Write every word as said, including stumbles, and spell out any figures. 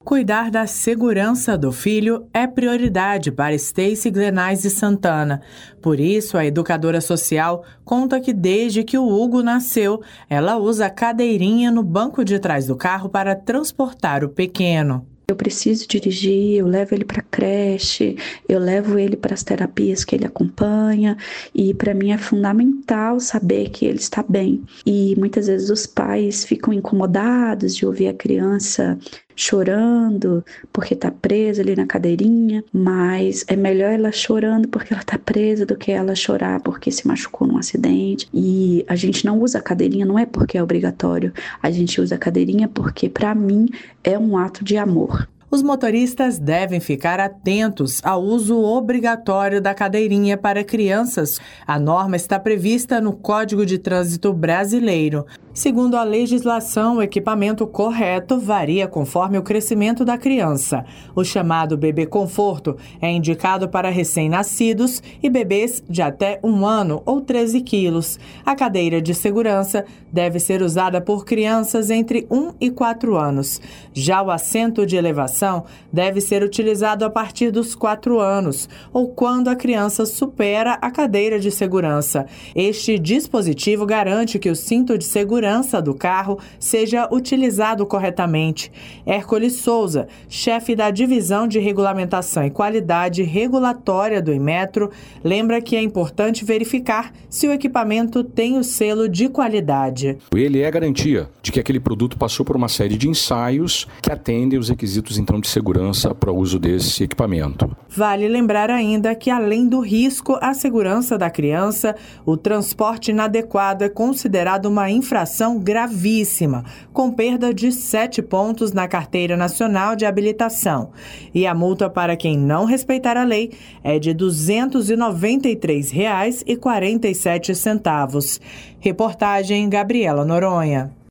Cuidar da segurança do filho é prioridade para Stacy Glenais de Santana. Por isso, a educadora social conta que desde que o Hugo nasceu, ela usa a cadeirinha no banco de trás do carro para transportar o pequeno. Eu preciso dirigir, eu levo ele para a creche, eu levo ele para as terapias que ele acompanha e para mim é fundamental saber que ele está bem. E muitas vezes os pais ficam incomodados de ouvir a criança chorando porque está presa ali na cadeirinha, mas é melhor ela chorando porque ela está presa do que ela chorar porque se machucou num acidente. E a gente não usa a cadeirinha, não é porque é obrigatório, a gente usa a cadeirinha porque para mim é um ato de amor. Os motoristas devem ficar atentos ao uso obrigatório da cadeirinha para crianças. A norma está prevista no Código de Trânsito Brasileiro. Segundo a legislação, o equipamento correto varia conforme o crescimento da criança. O chamado bebê conforto é indicado para recém-nascidos e bebês de até um ano ou treze quilos. A cadeira de segurança deve ser usada por crianças entre um e quatro anos. Já o assento de elevação deve ser utilizado a partir dos quatro anos ou quando a criança supera a cadeira de segurança. Este dispositivo garante que o cinto de segurança do carro seja utilizado corretamente. Hércules Souza, chefe da Divisão de Regulamentação e Qualidade Regulatória do Inmetro, lembra que é importante verificar se o equipamento tem o selo de qualidade. Ele é garantia de que aquele produto passou por uma série de ensaios que atendem os requisitos então de segurança para o uso desse equipamento. Vale lembrar ainda que, além do risco à segurança da criança, o transporte inadequado é considerado uma infração gravíssima, com perda de sete pontos na Carteira Nacional de Habilitação. E a multa para quem não respeitar a lei é de duzentos e noventa e três reais e quarenta e sete centavos. Reportagem Gabriela Noronha.